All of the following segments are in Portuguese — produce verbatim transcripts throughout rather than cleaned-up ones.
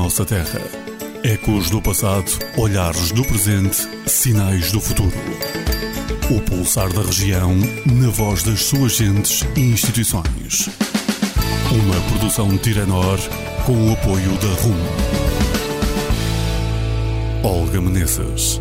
nossa terra. Ecos do passado, olhares do presente, sinais do futuro. O pulsar da região, na voz das suas gentes e instituições. Uma produção Tiranor com o apoio da R U M. Olga Meneses.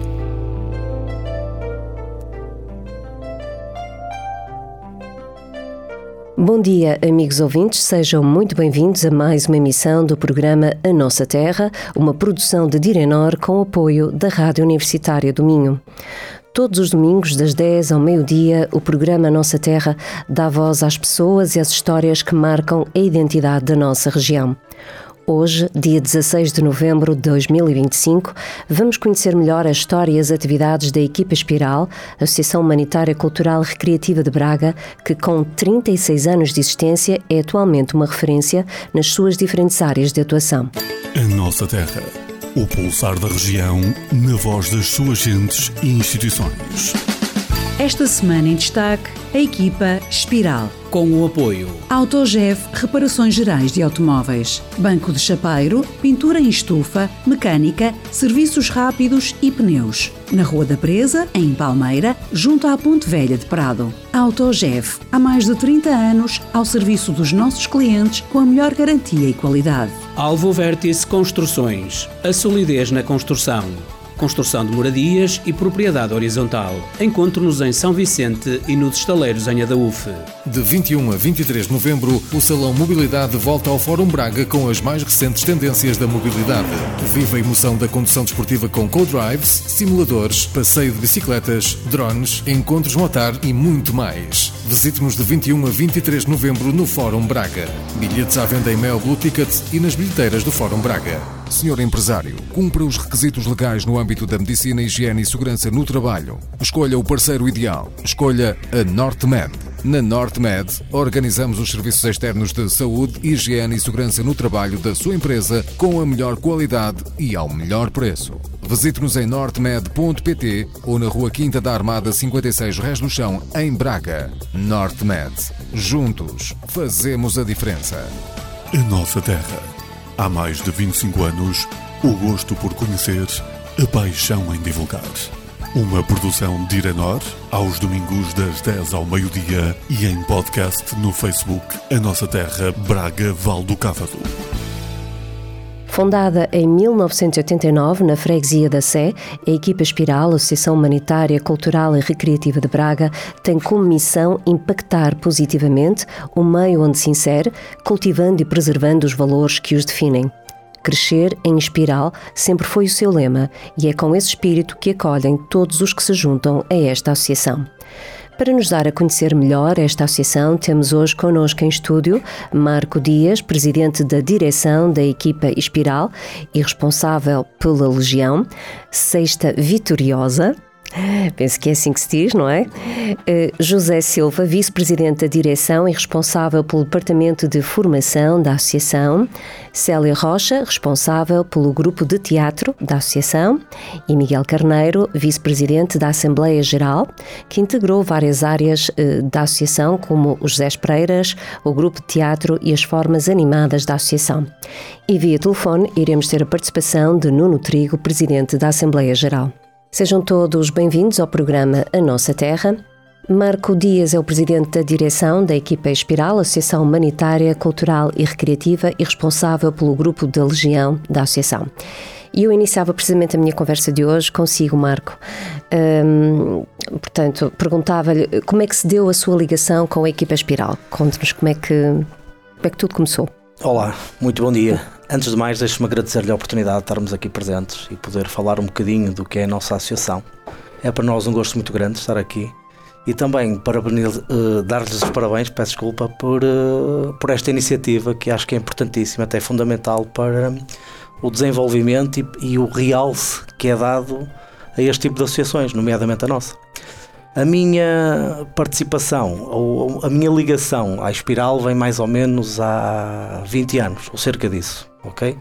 Bom dia, amigos ouvintes, sejam muito bem-vindos a mais uma emissão do programa A Nossa Terra, uma produção de Tiranor com o apoio da Rádio Universitária do Minho. Todos os domingos, das dez ao meio-dia, o programa A Nossa Terra dá voz às pessoas e às histórias que marcam a identidade da nossa região. Hoje, dia dezasseis de novembro de dois mil e vinte e cinco, vamos conhecer melhor a história e as atividades da Equipa Espiral, Associação Humanitária Cultural e Recreativa de Braga, que com trinta e seis anos de existência é atualmente uma referência nas suas diferentes áreas de atuação. A Nossa Terra, o pulsar da região, na voz das suas gentes e instituições. Esta semana em destaque, a Equipa Espiral. Com o apoio Autogev Reparações Gerais de Automóveis, Banco de Chapeiro, Pintura em Estufa, Mecânica, Serviços Rápidos e Pneus. Na Rua da Presa, em Palmeira, junto à Ponte Velha de Prado. Autogev, há mais de trinta anos, ao serviço dos nossos clientes com a melhor garantia e qualidade. Alvo Vértice Construções, a solidez na construção. Construção de moradias e propriedade horizontal. Encontre-nos em São Vicente e nos estaleiros em Adaúfe. De vinte e um a vinte e três de novembro, o Salão Mobilidade volta ao Fórum Braga com as mais recentes tendências da mobilidade. Viva a emoção da condução desportiva com co-drives, simuladores, passeio de bicicletas, drones, encontros motar e muito mais. Visite-nos de vinte e um a vinte e três de novembro no Fórum Braga. Bilhetes à venda em Mel Blue Ticket e nas bilheteiras do Fórum Braga. Senhor empresário, cumpra os requisitos legais no âmbito da medicina, higiene e segurança no trabalho. Escolha o parceiro ideal. Escolha a NorteMed. Na NorteMed, organizamos os serviços externos de saúde, higiene e segurança no trabalho da sua empresa com a melhor qualidade e ao melhor preço. Visite-nos em nortemed ponto pt ou na Rua Quinta da Armada cinquenta e seis Rés do Chão, em Braga. NorteMed. Juntos, fazemos a diferença. A Nossa Terra. Há mais de vinte e cinco anos, o gosto por conhecer, a paixão em divulgar. Uma produção de Tiranor, aos domingos das dez ao meio-dia e em podcast no Facebook A Nossa Terra Braga Val do Cávado. Fundada em mil novecentos e oitenta e nove na freguesia da Sé, a Equipa Espiral, Associação Humanitária, Cultural e Recreativa de Braga, tem como missão impactar positivamente o meio onde se insere, cultivando e preservando os valores que os definem. Crescer em espiral sempre foi o seu lema e é com esse espírito que acolhem todos os que se juntam a esta associação. Para nos dar a conhecer melhor esta associação, temos hoje connosco em estúdio Marco Dias, presidente da direção da Equipa Espiral e responsável pela Legião, Sexta Vitoriosa. Penso que é assim que se diz, não é? José Silva, vice-presidente da direção e responsável pelo departamento de formação da associação. Célia Rocha, responsável pelo grupo de teatro da associação. E Miguel Carneiro, vice-presidente da Assembleia Geral, que integrou várias áreas da associação, como os José Pereiras, o grupo de teatro e as formas animadas da associação. E via telefone iremos ter a participação de Nuno Trigo, presidente da Assembleia Geral. Sejam todos bem-vindos ao programa A Nossa Terra. Marco Dias é o presidente da direção da Equipa Espiral, Associação Humanitária, Cultural e Recreativa e responsável pelo grupo da Legião da associação. E eu iniciava precisamente a minha conversa de hoje consigo, Marco. Hum, portanto, perguntava-lhe como é que se deu a sua ligação com a Equipa Espiral. Conte-nos como é que, como é que tudo começou. Olá, muito bom dia. Antes de mais, deixe-me agradecer-lhe a oportunidade de estarmos aqui presentes e poder falar um bocadinho do que é a nossa associação. É para nós um gosto muito grande estar aqui e também para uh, dar-lhes os parabéns, peço desculpa, por, uh, por esta iniciativa que acho que é importantíssima, até fundamental para um, o desenvolvimento e, e o realce que é dado a este tipo de associações, nomeadamente a nossa. A minha participação, ou a minha ligação à Espiral vem mais ou menos há vinte anos, ou cerca disso, ok?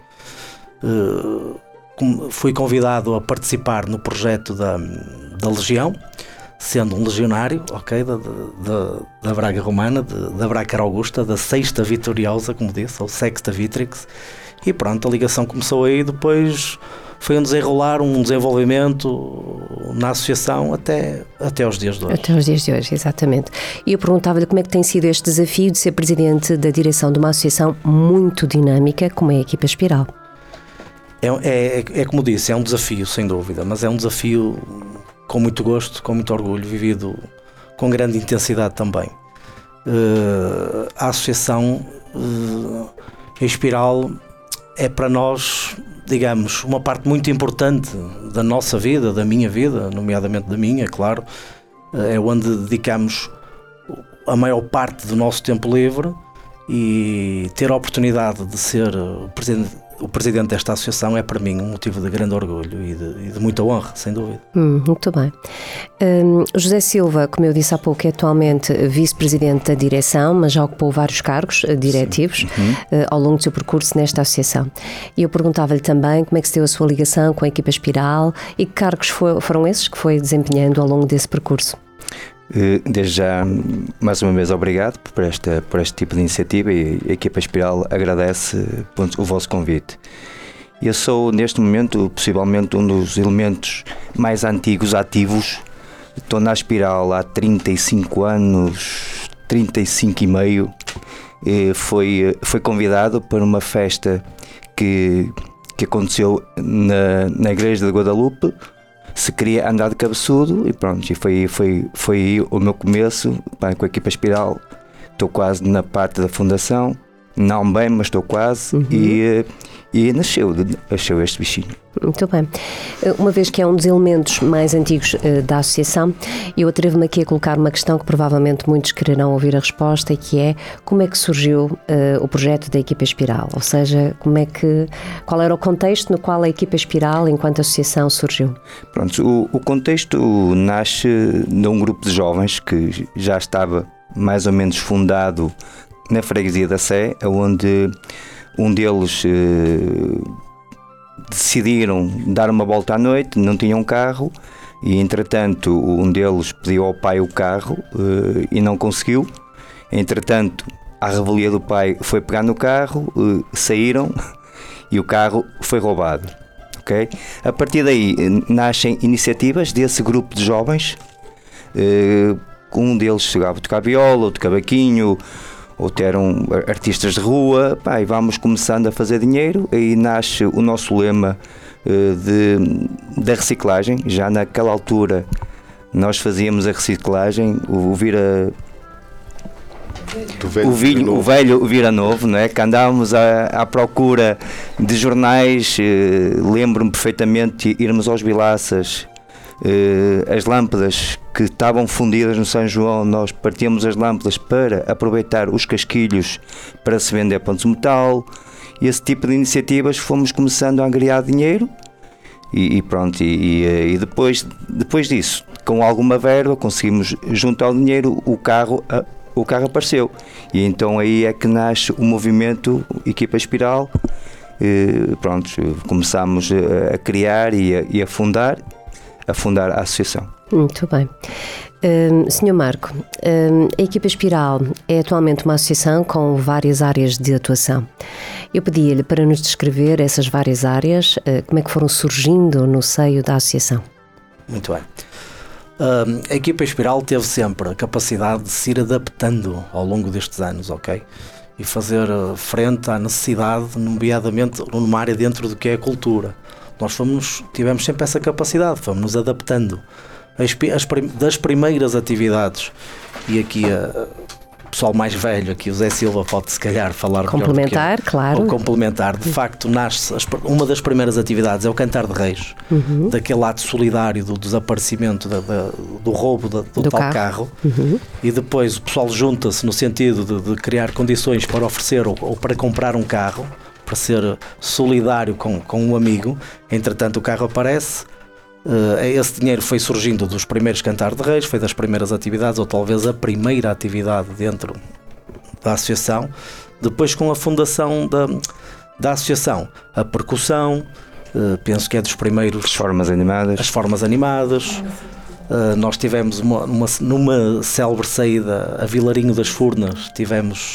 Uh, fui convidado a participar no projeto da, da Legião, sendo um legionário, ok, da, da, da Braga Romana, de, da Braga Augusta, da Sexta Vitoriosa, como disse, ou Sexta Vitrix, e pronto, a ligação começou aí, depois foi um desenrolar, um desenvolvimento na associação até, até os dias de hoje. Até os dias de hoje, exatamente. E eu perguntava-lhe como é que tem sido este desafio de ser presidente da direção de uma associação muito dinâmica como é a Equipa Espiral. É, é, é como disse, é um desafio, sem dúvida, mas é um desafio com muito gosto, com muito orgulho, vivido com grande intensidade também. Uh, a associação uh, Espiral é para nós, digamos, uma parte muito importante da nossa vida, da minha vida, nomeadamente da minha, claro, é onde dedicamos a maior parte do nosso tempo livre, e ter a oportunidade de ser o presidente, o presidente desta associação é para mim um motivo de grande orgulho e de, e de muita honra, sem dúvida. Hum, muito bem. Um, José Silva, como eu disse há pouco, é atualmente vice-presidente da direção, mas já ocupou vários cargos uh, diretivos uhum. uh, ao longo do seu percurso nesta associação. E eu perguntava-lhe também como é que se deu a sua ligação com a Equipa Espiral e que cargos foi, foram esses que foi desempenhando ao longo desse percurso. Desde já, mais uma vez, obrigado por, esta, por este tipo de iniciativa, e a Equipa Espiral agradece o vosso convite. Eu sou, neste momento, possivelmente um dos elementos mais antigos ativos. Estou na Espiral há trinta e cinco anos, trinta e cinco e meio. Foi, foi convidado para uma festa que, que aconteceu na, na Igreja de Guadalupe. Se queria andar de cabeçudo, e pronto, e foi, foi, foi o meu começo. Bem, com a Equipa Espiral estou quase na parte da fundação, não bem, mas estou quase, uhum. e, e nasceu, nasceu este bichinho. Muito bem. Uma vez que é um dos elementos mais antigos uh, da associação, eu atrevo-me aqui a colocar uma questão que provavelmente muitos quererão ouvir a resposta, e que é: como é que surgiu uh, o projeto da Equipa Espiral? Ou seja, como é que, qual era o contexto no qual a Equipa Espiral, enquanto associação, surgiu? Pronto, o, o contexto nasce de um grupo de jovens que já estava mais ou menos fundado na freguesia da Sé, onde um deles uh, decidiram dar uma volta à noite, não tinham carro, e entretanto um deles pediu ao pai o carro uh, e não conseguiu. Entretanto, à revelia do pai, foi pegar no carro, uh, saíram e o carro foi roubado. Okay? A partir daí nascem iniciativas desse grupo de jovens. Uh, um deles chegava a tocar viola, outro cavaquinho, outro eram artistas de rua. Pá, e vamos começando a fazer dinheiro, aí nasce o nosso lema uh, de, da reciclagem. Já naquela altura nós fazíamos a reciclagem, o, o vira velho, o, vinho, o velho vira novo, não é? Que andávamos à, à procura de jornais. uh, lembro-me perfeitamente de irmos aos Vilaças. Uh, as lâmpadas que estavam fundidas no São João, nós partíamos as lâmpadas para aproveitar os casquilhos para se vender pontos de metal. E esse tipo de iniciativas fomos começando a angariar dinheiro, e, e pronto, e, e depois, depois disso, com alguma verba, conseguimos juntar o dinheiro, o carro, a, o carro apareceu, e então aí é que nasce o movimento Equipa Espiral. E, pronto, começámos a, a criar e a, e a fundar a fundar a associação. Muito bem. Um, senhor Marco, um, a Equipa Espiral é atualmente uma associação com várias áreas de atuação. Eu pedia-lhe para nos descrever essas várias áreas, uh, como é que foram surgindo no seio da associação. Muito bem. Um, a Equipa Espiral teve sempre a capacidade de se ir adaptando ao longo destes anos, ok? E fazer frente à necessidade, nomeadamente numa área dentro do que é a cultura. Nós fomos, tivemos sempre essa capacidade, fomos nos adaptando as, as, das primeiras atividades. E aqui a, o pessoal mais velho, aqui o Zé Silva pode se calhar falar complementar, melhor, claro. Ou complementar, de facto nasce, as, uma das primeiras atividades é o Cantar de Reis, uhum. daquele ato solidário do desaparecimento, da, da, do roubo da, do, do tal carro, carro. Uhum. E depois o pessoal junta-se no sentido de, de criar condições para oferecer ou, ou para comprar um carro, para ser solidário com, com um amigo. Entretanto o carro aparece, uh, esse dinheiro foi surgindo dos primeiros Cantar de Reis, foi das primeiras atividades, ou talvez a primeira atividade dentro da associação. Depois, com a fundação da, da associação, a percussão, uh, penso que é dos primeiros... As formas animadas. As formas animadas. Uh, nós tivemos uma, uma, numa célebre saída a Vilarinho das Furnas, tivemos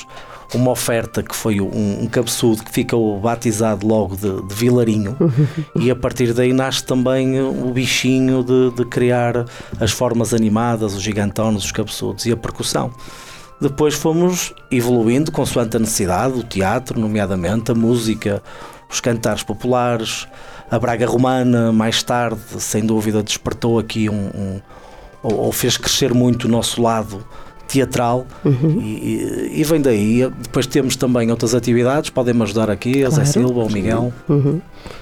uma oferta que foi um, um cabeçudo que ficou batizado logo de, de Vilarinho, e a partir daí nasce também o bichinho de, de criar as formas animadas, os gigantones, os cabeçudos e a percussão. Depois fomos evoluindo consoante a necessidade, o teatro, nomeadamente, a música, os cantares populares, a Braga Romana, mais tarde, sem dúvida, despertou aqui um, um ou, ou fez crescer muito o nosso lado teatral, uhum. e, e vem daí. Depois temos também outras atividades, podem-me ajudar aqui, a claro. Zé Silva, o Miguel. Uhum.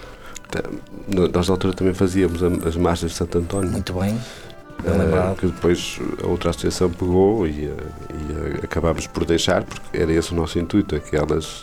Nós na altura também fazíamos as marchas de Santo António. Muito bem. Uh, que depois a outra associação pegou e, e uh, acabámos por deixar, porque era esse o nosso intuito, é que elas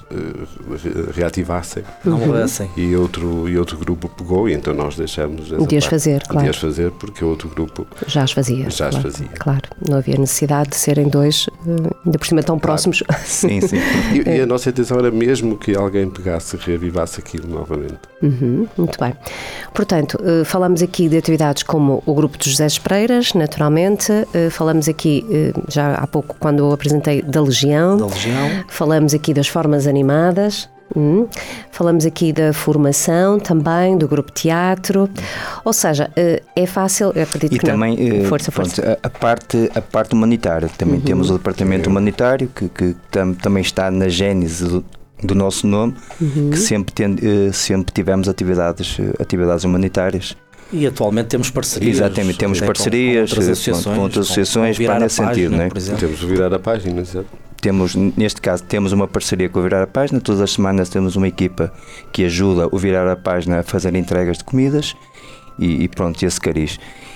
uh, reativassem, não morressem. E outro, e outro grupo pegou, e então nós deixamos essa de as fazer, claro. De as fazer, porque o outro grupo já as fazia. Já claro, as fazia. Claro, não havia necessidade de serem dois, ainda por cima tão claro. Próximos. Sim, sim. E, e a nossa intenção era mesmo que alguém pegasse e reavivasse aquilo novamente. Uhum, muito bem. Portanto, falamos aqui de atividades como o grupo dos José Pereiras, naturalmente, falamos aqui, já há pouco quando eu apresentei, da Legião, da Legião. Falamos aqui das formas animadas, hum. falamos aqui da formação também, do grupo teatro, ou seja, é fácil, eu acredito e que também, não. Força, pronto, força. A, parte, a parte humanitária, também uhum. temos o departamento uhum. humanitário, que, que tam, também está na gênese do, do nosso nome, uhum. que sempre, tem, sempre tivemos atividades, atividades humanitárias. E atualmente temos parcerias. Exatamente, temos parcerias com, com outras associações, com outras associações para nesse página, sentido, não é? Temos o Virar a Página, certo? Temos, neste caso, temos uma parceria com o Virar a Página. Todas as semanas temos uma equipa que ajuda o Virar a Página a fazer entregas de comidas e, e pronto, esse cariz.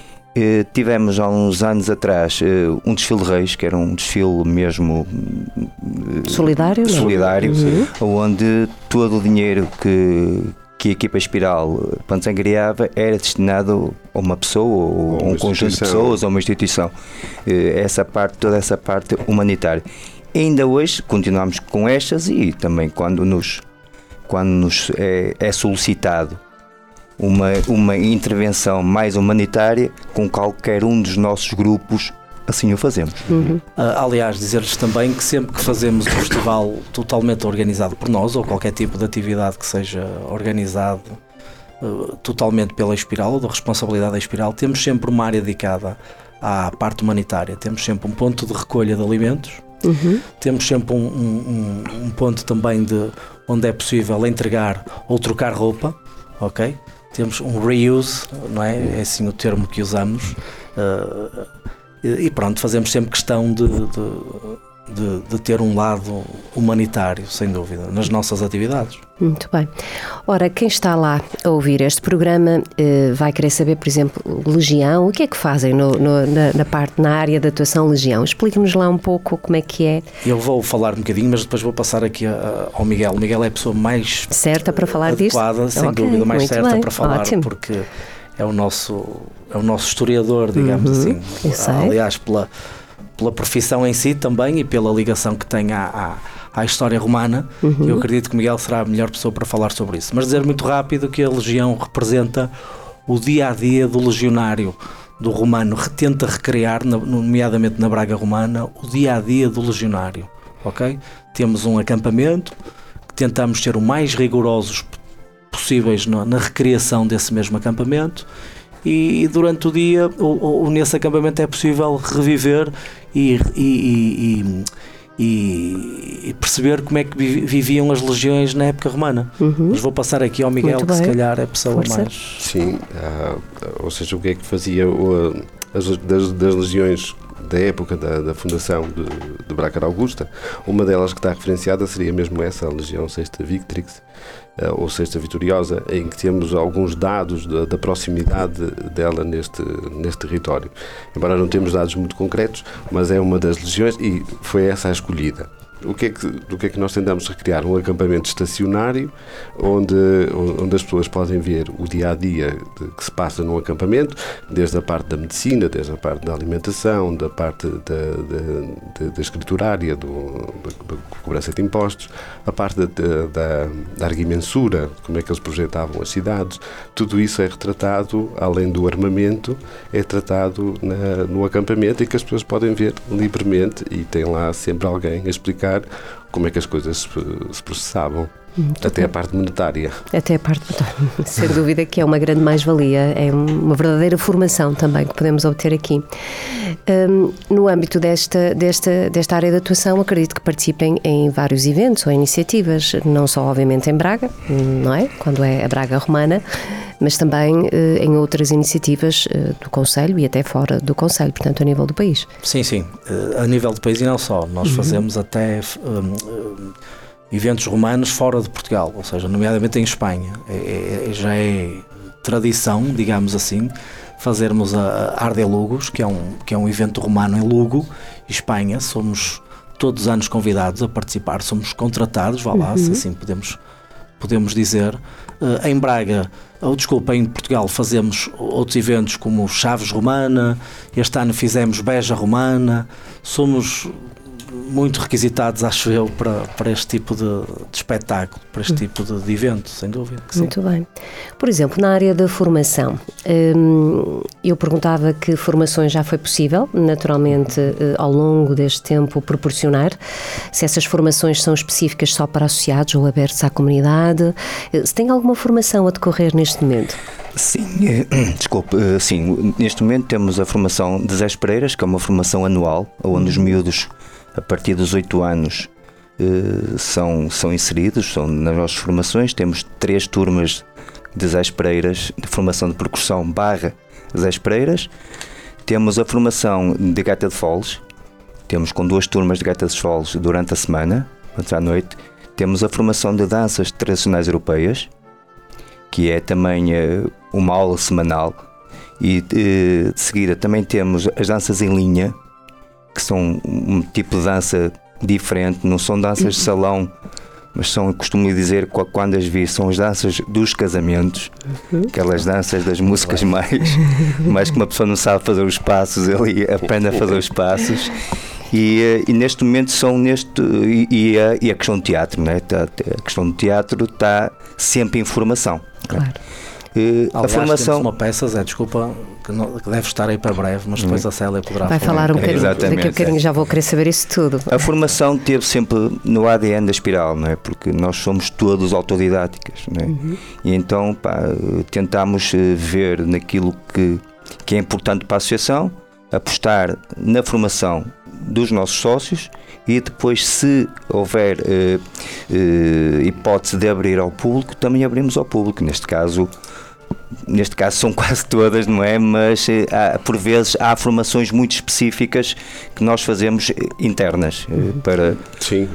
Eh, tivemos há uns anos atrás eh, um desfile de reis, que era um desfile mesmo eh, solidário, solidário uhum. onde todo o dinheiro que que a equipa Espiral angariava era destinado a uma pessoa ou a um conjunto de pessoas ou uma instituição. Essa parte, toda essa parte humanitária. E ainda hoje continuamos com estas e também quando nos, quando nos é, é solicitado uma, uma intervenção mais humanitária com qualquer um dos nossos grupos, assim o fazemos. Uhum. Uh, aliás, dizer-lhes também que sempre que fazemos um festival totalmente organizado por nós, ou qualquer tipo de atividade que seja organizado uh, totalmente pela Espiral, ou da responsabilidade da Espiral, temos sempre uma área dedicada à parte humanitária. Temos sempre um ponto de recolha de alimentos, uhum. temos sempre um, um, um ponto também de onde é possível entregar ou trocar roupa, ok? Temos um reuse, não é? É assim o termo que usamos. Uh, E pronto, fazemos sempre questão de, de, de, de ter um lado humanitário, sem dúvida, nas nossas atividades. Muito bem. Ora, quem está lá a ouvir este programa eh, vai querer saber, por exemplo, Legião, o que é que fazem no, no, na, na parte, na área de atuação Legião? Explique-nos lá um pouco como é que é. Eu vou falar um bocadinho, mas depois vou passar aqui a, a, ao Miguel. O Miguel é a pessoa mais certa para falar adequada, disto? sem okay, dúvida, mais certa bem. para falar, Ótimo. Porque é o nosso, é o nosso historiador, digamos uhum, assim. Aliás, pela, pela profissão em si também e pela ligação que tem à, à, à história romana, uhum. eu acredito que o Miguel será a melhor pessoa para falar sobre isso. Mas dizer muito rápido que a Legião representa o dia-a-dia do legionário, do romano, tenta recriar, nomeadamente na Braga Romana, o dia-a-dia do legionário. Okay? Temos um acampamento que tentamos ser o mais rigorosos possíveis na, na recriação desse mesmo acampamento e, e durante o dia o, o, nesse acampamento é possível reviver e, e, e, e, e perceber como é que viviam as legiões na época romana. Uhum. Mas vou passar aqui ao Miguel, que se calhar é a pessoa Força. mais... Sim, uh, ou seja, o que é que fazia uh, as, das, das legiões da época da, da fundação de, de Braga Augusta. Uma delas que está referenciada seria mesmo essa, a Legião Sexta Victrix, uh, ou Sexta Vitoriosa, em que temos alguns dados da, da proximidade dela neste, neste território. Embora não temos dados muito concretos, mas é uma das legiões e foi essa a escolhida. O que é que, do que é que nós tentamos recriar? Um acampamento estacionário onde, onde as pessoas podem ver o dia-a-dia que se passa num acampamento, desde a parte da medicina, desde a parte da alimentação, da parte da, da, da, da escriturária, do, da, da cobrança de impostos, a parte da, da, da arguimensura, como é que eles projetavam as cidades. Tudo isso é retratado, além do armamento, é tratado na, no acampamento e que as pessoas podem ver livremente e tem lá sempre alguém a explicar explicar como é que as coisas se, se processavam. Muito até bem. A parte monetária. Até a parte monetária. Sem dúvida que é uma grande mais-valia, é uma verdadeira formação também que podemos obter aqui. Um, no âmbito desta, desta, desta área de atuação, acredito que participem em vários eventos ou iniciativas, não só obviamente em Braga, não é? Quando é a Braga Romana, mas também uh, em outras iniciativas uh, do Concelho e até fora do Concelho, portanto a nível do país. Sim, sim, uh, a nível do país e não só. Nós uhum. fazemos até... Um, um, eventos romanos fora de Portugal, ou seja, nomeadamente em Espanha. É, é, já é tradição, digamos assim, fazermos a, a Arde Lugos, que é, um, que é um evento romano em Lugo, Espanha. Somos todos os anos convidados a participar, somos contratados, vá lá, uhum. se assim podemos, podemos dizer. Uh, em Braga, ou desculpa, em Portugal fazemos outros eventos como Chaves Romana, este ano fizemos Beja Romana, somos... muito requisitados, acho eu, para, para este tipo de, de espetáculo, para este tipo de, de evento, sem dúvida que sim. Muito bem. Por exemplo, na área da formação, hum, eu perguntava que formações já foi possível, naturalmente, ao longo deste tempo, proporcionar, se essas formações são específicas só para associados ou abertos à comunidade, se tem alguma formação a decorrer neste momento? Sim, desculpe, sim, neste momento temos a formação de Zé Pereiras, que é uma formação anual, onde os miúdos a partir dos oito anos eh, são, são inseridos, são nas nossas formações. Temos três turmas de Zé Pereiras, de formação de percussão barra Zé Pereiras. Temos a formação de gaita de foles, temos com duas turmas de gaita de foles durante a semana, à noite. Temos a formação de danças tradicionais europeias, que é também eh, uma aula semanal. E eh, de seguida também temos as danças em linha, que são um tipo de dança diferente, não são danças de salão, mas são, costumo dizer, quando as vi, são as danças dos casamentos, aquelas danças das músicas mais, mais que uma pessoa não sabe fazer os passos, ali aprende a fazer os passos. E, e neste momento são neste e, e, a, e a questão do teatro, né? A questão do teatro está sempre em formação. Claro. Né? E Aliás, a formação... temos uma peça, Zé, desculpa, que, não, que deve estar aí para breve, mas depois hum. a Célia poderá Vai falar, falar um bocadinho, Exatamente, daqui a bocadinho já vou querer saber isso tudo. A formação teve sempre no A D N da Espiral, não é? Porque nós somos todos autodidáticas, não é? Uhum. E então pá, tentámos ver naquilo que, que é importante para a associação, apostar na formação dos nossos sócios e depois, se houver eh, eh, hipótese de abrir ao público, também abrimos ao público. Neste caso, neste caso são quase todas, não é? Mas há, por vezes há formações muito específicas que nós fazemos internas para... Sim,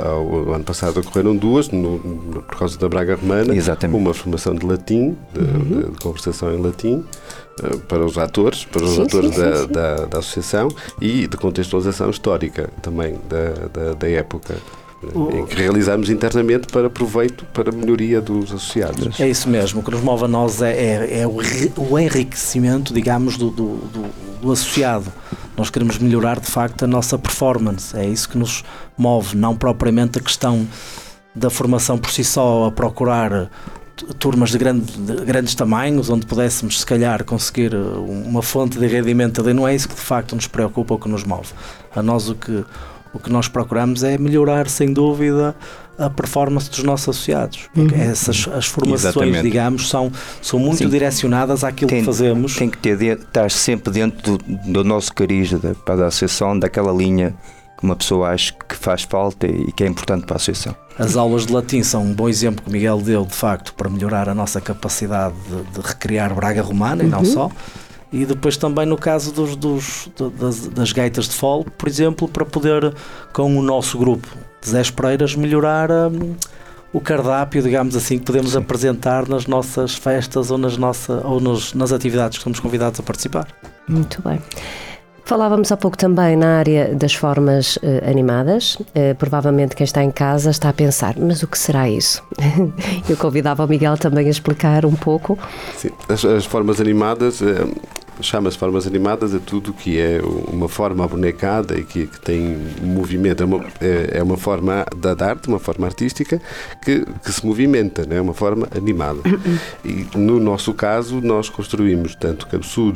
o ano passado ocorreram duas, no, no, por causa da Braga Romana. Exatamente. Uma formação de latim, de, uhum. de conversação em latim, para os atores, para os sim, atores sim, da, sim, sim. Da, da associação, e de contextualização histórica também da, da, da época. Em que realizamos internamente para proveito, para melhoria dos associados. É isso mesmo, o que nos move a nós é, é, é o, o enriquecimento, digamos, do, do, do, do associado. Nós queremos melhorar, de facto, a nossa performance, é isso que nos move, não propriamente a questão da formação por si só, a procurar turmas de, grande, de grandes tamanhos, onde pudéssemos, se calhar, conseguir uma fonte de rendimento ali. Não é isso que, de facto, nos preocupa ou que nos move. A nós o que... O que nós procuramos é melhorar, sem dúvida, a performance dos nossos associados. Porque uhum. essas as formações, Exatamente. digamos, são, são muito Sim. direcionadas àquilo tem, que fazemos. Tem que ter, estar sempre dentro do, do nosso cariz da, para a associação, daquela linha que uma pessoa acha que faz falta e que é importante para a associação. As aulas de latim são um bom exemplo que o Miguel deu, de facto, para melhorar a nossa capacidade de, de recriar Braga Romana, uhum. e não só. E depois também no caso dos, dos, das, das gaitas de fole, por exemplo, para poder, com o nosso grupo de Zé Pereiras, melhorar um, o cardápio, digamos assim, que podemos Sim. apresentar nas nossas festas ou, nas, nossa, ou nos, nas atividades que somos convidados a participar. Muito bem. Falávamos há pouco também na área das formas uh, animadas. Uh, provavelmente quem está em casa está a pensar, mas o que será isso? Eu convidava o Miguel também a explicar um pouco. Sim, as, as formas animadas... É... Chama-se formas animadas a tudo que é uma forma abonecada e que, que tem movimento. É uma, é, é uma forma da arte, uma forma artística que, que se movimenta, né? É uma forma animada. E no nosso caso, nós construímos tanto cabeçudos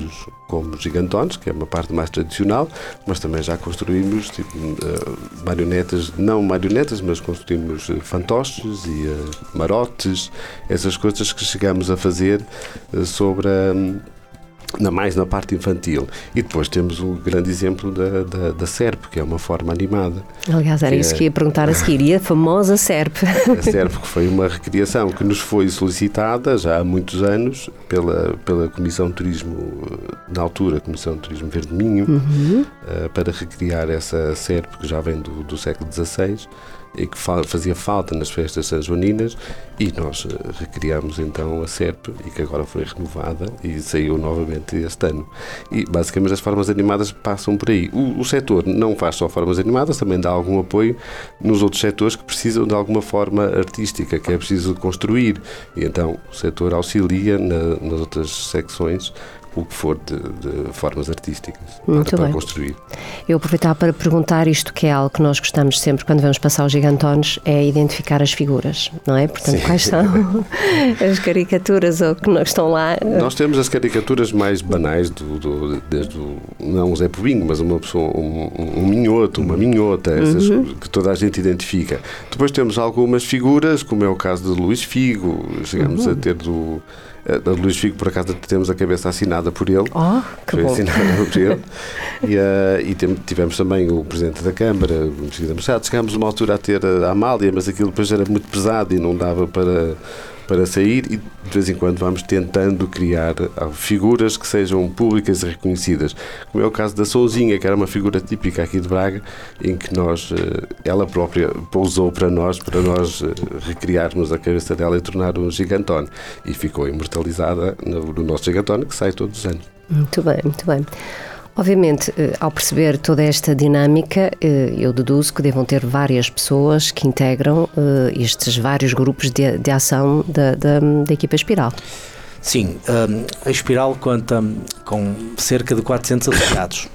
como gigantones, que é uma parte mais tradicional, mas também já construímos tipo, uh, marionetas, não marionetas, mas construímos uh, fantoches e uh, marotes, essas coisas que chegamos a fazer uh, sobre a... Um, Na, mais na parte infantil. E depois temos o grande exemplo da, da, da SERP, que é uma forma animada. Aliás, era que isso é, que ia perguntar a seguir, e a famosa SERP. A SERP, que foi uma recriação que nos foi solicitada já há muitos anos pela, pela Comissão de Turismo, na altura, Comissão de Turismo Verde Minho, uhum. uh, para recriar essa SERP, que já vem do, do século dezasseis, e que fazia falta nas festas sanjoaninas, e nós recriámos então a SERP, e que agora foi renovada e saiu novamente este ano. E basicamente as formas animadas passam por aí. O, o setor não faz só formas animadas, também dá algum apoio nos outros setores que precisam de alguma forma artística, que é preciso construir, e então o setor auxilia na, nas outras secções o que for de, de formas artísticas Muito para, para bem. construir. Eu aproveitava para perguntar isto, que é algo que nós gostamos sempre quando vamos passar os gigantones, é identificar as figuras, não é? Portanto, Sim. quais são as caricaturas ou que estão lá? Nós temos as caricaturas mais banais, do, do, desde o, não um Zé Povinho, mas uma pessoa, um, um minhoto, uma minhota, essas uhum. que toda a gente identifica. Depois temos algumas figuras, como é o caso de Luís Figo, chegamos uhum. a ter do... A Luís Figo, por acaso, temos a cabeça assinada por ele. Oh, que Foi bom. assinada por ele. E, uh, e tem, tivemos também o Presidente da Câmara, o Ministro da Machado. Chegámos a uma altura a ter a Amália, mas aquilo depois era muito pesado e não dava para, para sair. E de vez em quando vamos tentando criar figuras que sejam públicas e reconhecidas. Como é o caso da Souzinha, que era uma figura típica aqui de Braga, em que nós, ela própria pousou para nós, para nós recriarmos a cabeça dela e tornar um gigantone. E ficou imortalizada no, no nosso gigantone, que sai todos os anos. Muito bem, muito bem. Obviamente, ao perceber toda esta dinâmica, eu deduzo que devam ter várias pessoas que integram estes vários grupos de, de ação da, da, da equipa Espiral. Sim, a Espiral conta com cerca de quatrocentos associados.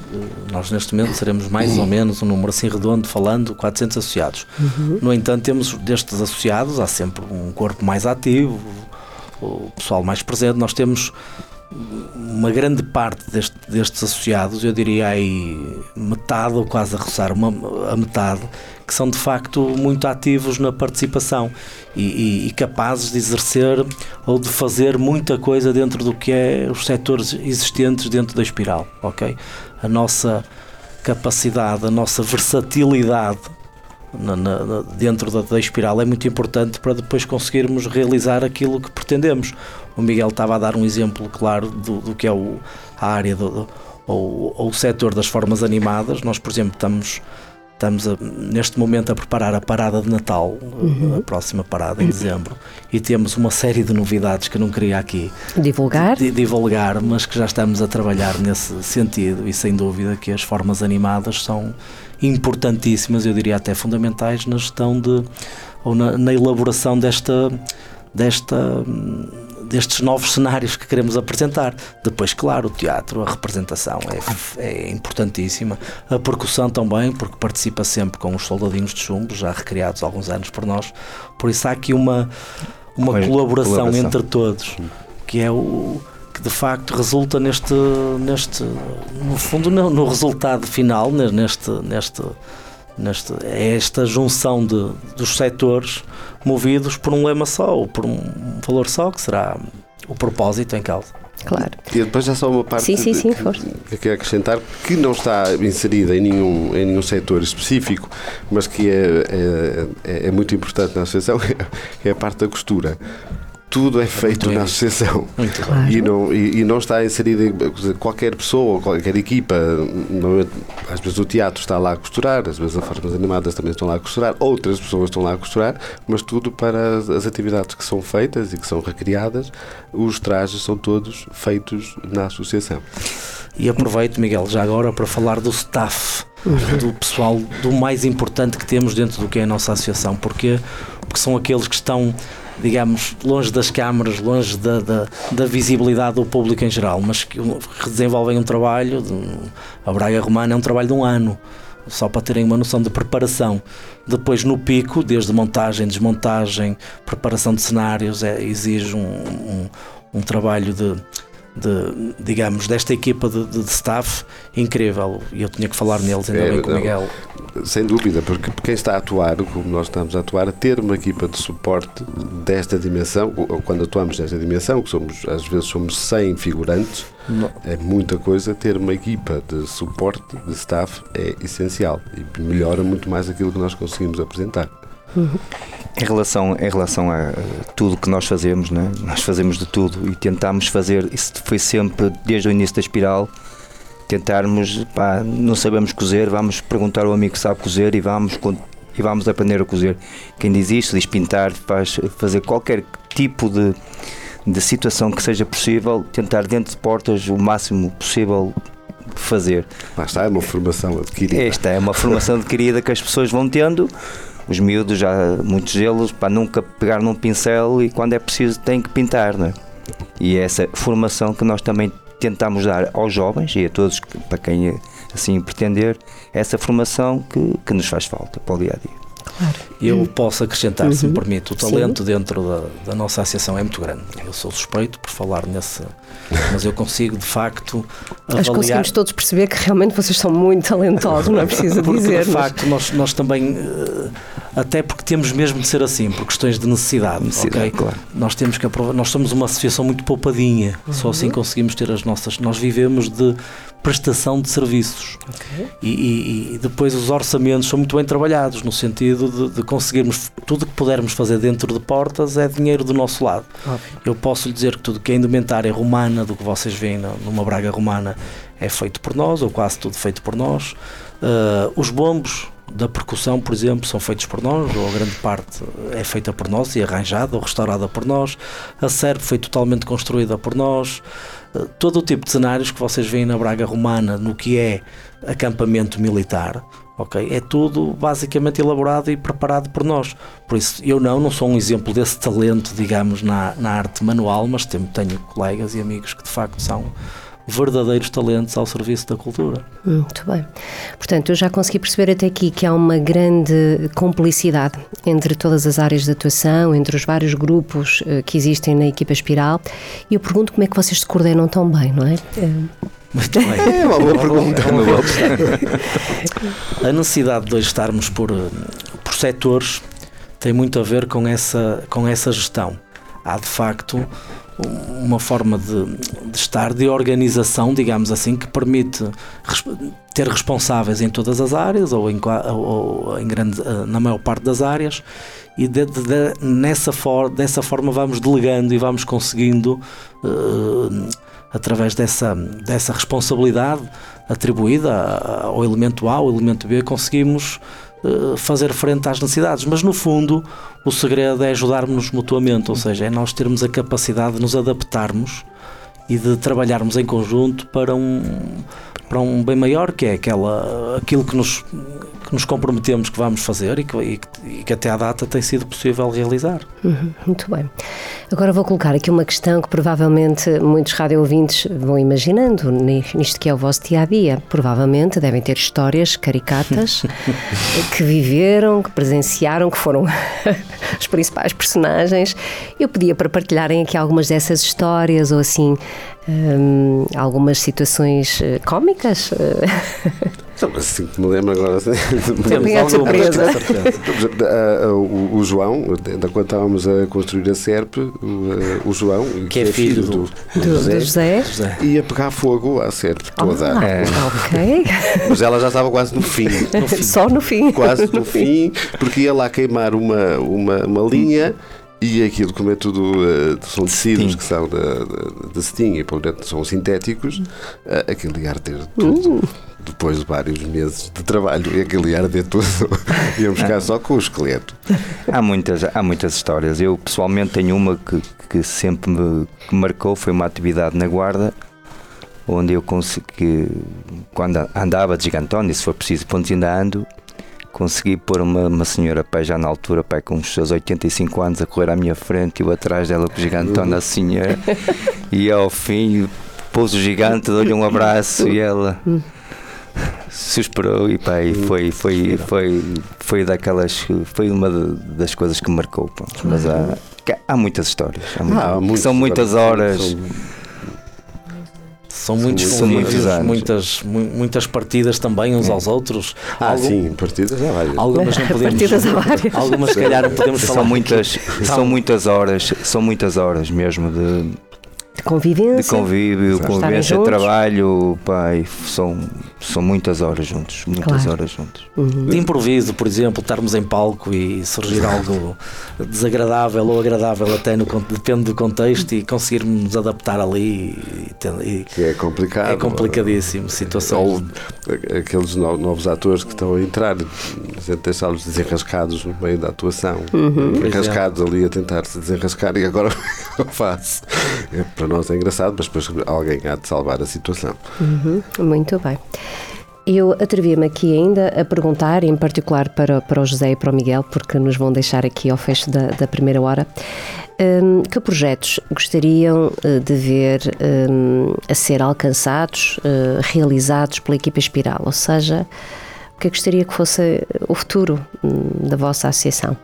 Nós neste momento seremos mais ou menos um número assim redondo falando, quatrocentos associados. Uhum. No entanto, temos destes associados, há sempre um corpo mais ativo, o pessoal mais presente. Nós temos uma grande parte deste, destes associados, eu diria aí metade ou quase a roçar uma, a metade, que são de facto muito ativos na participação e, e, e capazes de exercer ou de fazer muita coisa dentro do que é os setores existentes dentro da Espiral, ok? A nossa capacidade, a nossa versatilidade Na, na, dentro da, da Espiral é muito importante para depois conseguirmos realizar aquilo que pretendemos. O Miguel estava a dar um exemplo claro do, do que é o, a área do, do, ou, ou o setor das formas animadas. Nós, por exemplo, estamos, estamos a, neste momento a preparar a parada de Natal, uhum. a próxima parada em dezembro, e temos uma série de novidades que eu não queria aqui divulgar, de, de, divulgar mas que já estamos a trabalhar nesse sentido, e sem dúvida que as formas animadas são importantíssimas, eu diria até fundamentais na gestão de, ou na, na elaboração desta, desta, destes novos cenários que queremos apresentar. Depois, claro, o teatro, a representação é, é importantíssima, a percussão também, porque participa sempre com os soldadinhos de chumbo, já recriados há alguns anos por nós, por isso há aqui uma, uma colaboração, colaboração entre todos, que é o que de facto resulta neste, neste no fundo, no, no resultado final, neste, neste, neste, é esta junção de, dos setores movidos por um lema só, ou por um valor só, que será o propósito em causa. Claro. E depois já só uma parte sim, sim, sim, que, que quero acrescentar, que não está inserida em nenhum, em nenhum setor específico, mas que é, é, é muito importante na associação, é a parte da costura. Tudo é feito na associação claro. e, não, e, e não está inserida qualquer pessoa, qualquer equipa. Às vezes o teatro está lá a costurar, às vezes as formas animadas também estão lá a costurar, outras pessoas estão lá a costurar, mas tudo para as, as atividades que são feitas e que são recriadas, os trajes são todos feitos na associação. E aproveito, Miguel, já agora para falar do staff, uhum. do pessoal, do mais importante que temos dentro do que é a nossa associação. Porquê? Porque são aqueles que estão, digamos, longe das câmaras, longe da, da, da visibilidade do público em geral, mas que desenvolvem um trabalho, de, a Braga Romana é um trabalho de um ano, só para terem uma noção de preparação. Depois no pico, desde montagem, desmontagem, preparação de cenários, é, exige um, um, um trabalho de, de, digamos, desta equipa de, de, de staff incrível, e eu tinha que falar neles ainda é, bem com o Miguel. Sem dúvida, porque quem está a atuar, como nós estamos a atuar, ter uma equipa de suporte desta dimensão, ou quando atuamos nesta dimensão, que somos, às vezes somos cem figurantes, não. É muita coisa, ter uma equipa de suporte, de staff, é essencial e melhora muito mais aquilo que nós conseguimos apresentar. Uhum. Em relação, em relação a tudo que nós fazemos, né? Nós fazemos de tudo e tentamos fazer, isso foi sempre desde o início da Espiral, tentarmos, pá, não sabemos cozer, vamos perguntar ao amigo que sabe cozer e vamos, e vamos aprender a cozer. Quem diz isto, diz pintar, faz, fazer qualquer tipo de, de situação que seja possível, tentar dentro de portas o máximo possível fazer. Lá está, é uma formação adquirida. Esta é uma formação adquirida que as pessoas vão tendo. Os miúdos, já muitos deles, para nunca pegar num pincel e quando é preciso tem que pintar, não é? E é essa formação que nós também tentamos dar aos jovens e a todos, para quem assim pretender, essa formação que, que nos faz falta para o dia a dia. Claro. Eu posso acrescentar, uhum. se me permite, o talento Sim. dentro da, da nossa associação é muito grande. Eu sou suspeito por falar nesse, mas eu consigo de facto avaliar. Acho que conseguimos todos perceber que realmente vocês são muito talentosos, não é preciso porque, dizer. De facto, nós, nós também, até porque temos mesmo de ser assim, por questões de necessidade, necessidade okay? claro. Nós temos que aprovar, nós somos uma associação muito poupadinha, uhum. só assim conseguimos ter as nossas, nós vivemos de prestação de serviços okay. e, e, e depois os orçamentos são muito bem trabalhados no sentido de, de conseguirmos tudo que pudermos fazer dentro de portas é dinheiro do nosso lado. Okay. Eu posso lhe dizer que tudo que é indumentária romana, do que vocês veem numa Braga romana, é feito por nós, ou quase tudo feito por nós. Uh, os bombos da percussão, por exemplo, são feitos por nós, ou a grande parte é feita por nós e arranjada ou restaurada por nós. A S E R P foi totalmente construída por nós. Todo o tipo de cenários que vocês veem na Braga romana, no que é acampamento militar, okay, é tudo basicamente elaborado e preparado por nós. Por isso, eu não, não sou um exemplo desse talento, digamos, na, na arte manual, mas tenho, tenho colegas e amigos que de facto são verdadeiros talentos ao serviço da cultura. Muito bem. Portanto, eu já consegui perceber até aqui que há uma grande complicidade entre todas as áreas de atuação, entre os vários grupos uh, que existem na equipa Espiral, e eu pergunto como é que vocês se coordenam tão bem, não é? Uh... Muito bem. É uma boa pergunta. É uma boa a necessidade de hoje estarmos por, por setores tem muito a ver com essa, com essa gestão. Há de facto uma forma de, de estar, de organização, digamos assim, que permite ter responsáveis em todas as áreas ou, em, ou em grande, na maior parte das áreas, e de, de, de, nessa for, dessa forma vamos delegando e vamos conseguindo, uh, através dessa, dessa responsabilidade atribuída ao elemento A, ao elemento B, conseguimos fazer frente às necessidades, mas no fundo o segredo é ajudarmos-nos mutuamente, ou seja, é nós termos a capacidade de nos adaptarmos e de trabalharmos em conjunto para um, para um bem maior, que é aquela, aquilo que nos, que nos comprometemos que vamos fazer e que, e, e que até à data tem sido possível realizar. Uhum, muito bem. Agora vou colocar aqui uma questão que provavelmente muitos rádio-ouvintes vão imaginando nisto que é o vosso dia-a-dia. Provavelmente devem ter histórias caricatas que viveram, que presenciaram, que foram os principais personagens. Eu pedia para partilharem aqui algumas dessas histórias ou assim, hum, algumas situações cómicas. Assim que me lembro agora, assim, também é de surpresa. O, o João, enquanto estávamos a construir a S E R P, o, o João, que é filho do, do, do, José, do José, ia pegar fogo à S E R P toda. Ah, é. Ok. Mas ela já estava quase no fim. No fim. Só no fim. Quase no, no fim, porque ia lá queimar uma, uma, uma linha. E aquilo, como é tudo, uh, são tecidos Steam. que são de, de Steam e, portanto, são sintéticos, uh, aquilo ia arder tudo. Uh. Depois de vários meses de trabalho, e aquilo ia arder tudo. Íamos ficar só com o esqueleto. Há muitas, há muitas histórias. Eu, pessoalmente, tenho uma que, que sempre me que marcou, foi uma atividade na Guarda, onde eu consegui, quando andava de gigantone, se for preciso, pontos ainda ando, consegui pôr uma, uma senhora, pai, já na altura, pai, com os seus oitenta e cinco anos, a correr à minha frente, e eu atrás dela com o gigantone, a senhora, e ao fim pôs o gigante, deu-lhe um abraço e ela suspirou e pai, foi, foi, foi, foi daquelas, foi uma das coisas que me marcou. Pronto. Mas há, há muitas histórias, há, muito, ah, há são muitas horas. São... são muitos são muitos anos. muitas, muitas partidas também uns aos outros. Ah, Algum, sim, partidas há várias. Algumas não podemos. Partidas há várias. Algumas, se calhar, não podemos falar. São muitas, são muitas horas, são muitas horas mesmo de, de convivência, de convívio, Estarem convivência, juntos. trabalho, pai, são, são muitas horas juntos, muitas Claro. horas juntos. Uhum. De improviso, por exemplo, estarmos em palco e surgir algo desagradável ou agradável, até no, depende do contexto, e conseguirmos adaptar ali. E, ter- e Que é complicado. é complicadíssimo. Situações. Ou aqueles no- novos atores que estão a entrar, a gente deixá-los desenrascados no meio da atuação, enrascados ali a tentar se desenrascar, e agora eu faço. É, para nós é engraçado, mas depois alguém há de salvar a situação. Uhum. Muito bem. Eu atrevi-me aqui ainda a perguntar, em particular para, para o José e para o Miguel, porque nos vão deixar aqui ao fecho da, da primeira hora, hum, que projetos gostariam eh, de ver hum, a ser alcançados, eh, realizados pela equipa Espiral? Ou seja, o que gostaria que fosse o futuro hum, da vossa associação?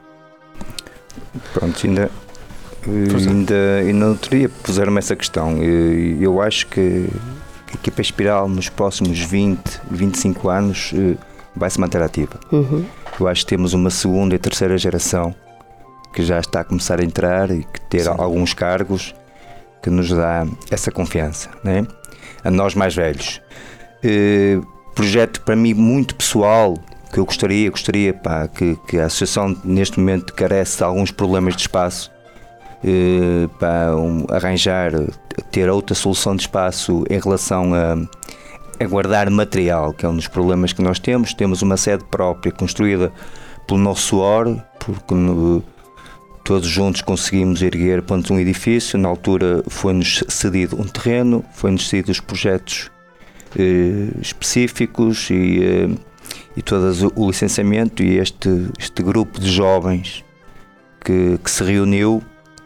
Pronto, ainda, ainda, ainda não teria puseram-me essa questão. Eu, eu acho que a equipa Espiral nos próximos vinte, vinte e cinco anos eh, vai se manter ativa. Uhum. Eu acho que temos uma segunda e terceira geração que já está a começar a entrar e que ter Sim. alguns cargos que nos dá essa confiança, né? A nós mais velhos. Eh, projeto para mim muito pessoal que eu gostaria, gostaria pá, que, que a associação neste momento carece de alguns problemas de espaço, eh, para um, arranjar, ter outra solução de espaço em relação a, a guardar material, que é um dos problemas que nós temos. Temos uma sede própria construída pelo nosso suor, porque no, todos juntos conseguimos erguer ponto, um edifício. Na altura foi-nos cedido um terreno, foi-nos cedido os projetos eh, específicos e, eh, e todo o licenciamento, e este, este grupo de jovens que, que se reuniu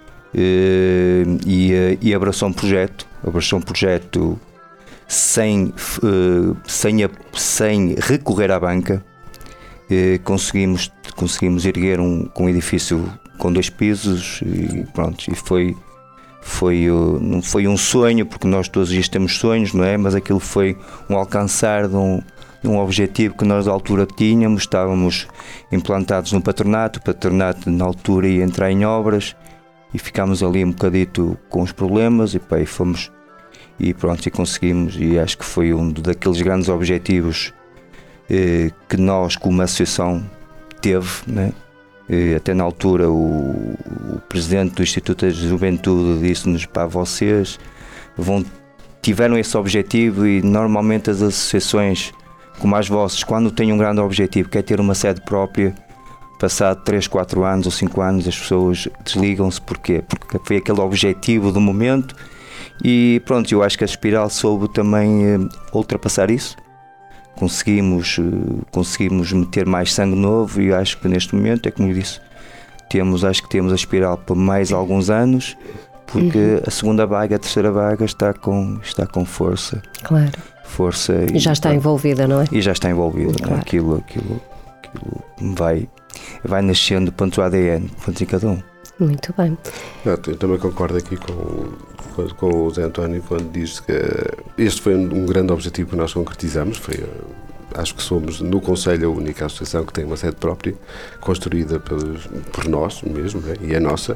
eh, e, eh, e abraçou um projeto, abraçou um projeto sem, eh, sem, a, sem recorrer à banca. Eh, conseguimos, conseguimos erguer um, um edifício com dois pisos e pronto, e foi, foi, uh, não foi um sonho, porque nós todos os dias temos sonhos, não é? Mas aquilo foi um alcançar de um, de um objetivo que nós à altura tínhamos. Estávamos implantados no patronato, o patronato na altura ia entrar em obras e ficámos ali um bocadito com os problemas e, pá, e fomos e pronto, e conseguimos, e acho que foi um daqueles grandes objetivos eh, que nós como associação teve, né? E até na altura o, o presidente do Instituto da Juventude disse-nos: para vocês vão, tiveram esse objetivo, e normalmente as associações como as vossas, quando têm um grande objetivo, que é ter uma sede própria, passado três, quatro anos ou cinco anos as pessoas desligam-se. Porquê? Porque foi aquele objetivo do momento. E pronto, eu acho que a Espiral soube também eh, ultrapassar isso. Conseguimos, conseguimos meter mais sangue novo, e acho que neste momento, é como eu disse, temos, acho que temos a Espiral por mais alguns anos, porque uhum. a segunda vaga, a terceira vaga está com, está com força. Claro. Força e, e já está pronto. envolvida, não é? E já está envolvida, claro. Não é? Aquilo, aquilo, aquilo vai, vai nascendo ponto A D N, ponto em cada um. Muito bem. Eu também concordo aqui com, com, com o Zé António quando diz que este foi um, um grande objetivo que nós concretizamos. Foi, acho que somos no Conselho a única associação que tem uma sede própria, construída pelos, por nós mesmo, né? E é nossa.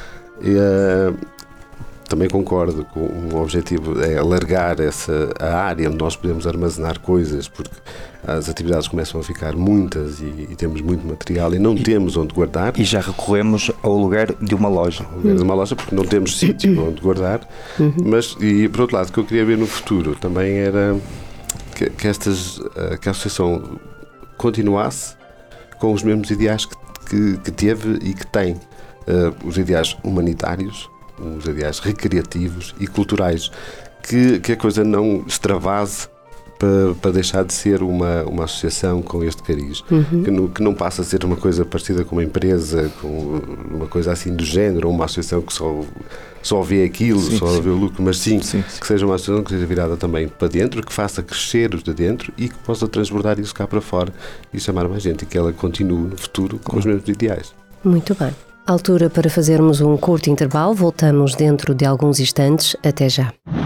E, uh, também concordo com um objetivo, é alargar essa, a área onde nós podemos armazenar coisas, porque as atividades começam a ficar muitas e, e temos muito material e não e, temos onde guardar. E já recorremos ao lugar de uma loja. Ao lugar de uma loja, porque não temos sítio onde guardar. Uhum. Mas, e por outro lado, o que eu queria ver no futuro também era que, que, estas, que a associação continuasse com os mesmos ideais que, que, que teve e que tem. Uh, os ideais humanitários, os ideais recreativos e culturais, que, que a coisa não extravase para, para deixar de ser uma, uma associação com este cariz, uhum. que, no, que não passa a ser uma coisa parecida com uma empresa, com uma coisa assim do género, ou uma associação que só, só vê aquilo, sim, só sim. vê o lucro, mas sim, sim, sim, que seja uma associação que seja virada também para dentro, que faça crescer os de dentro e que possa transbordar isso cá para fora e chamar mais gente, e que ela continue no futuro com os mesmos ideais. Muito bem. Altura para fazermos um curto intervalo. Voltamos dentro de alguns instantes. Até já.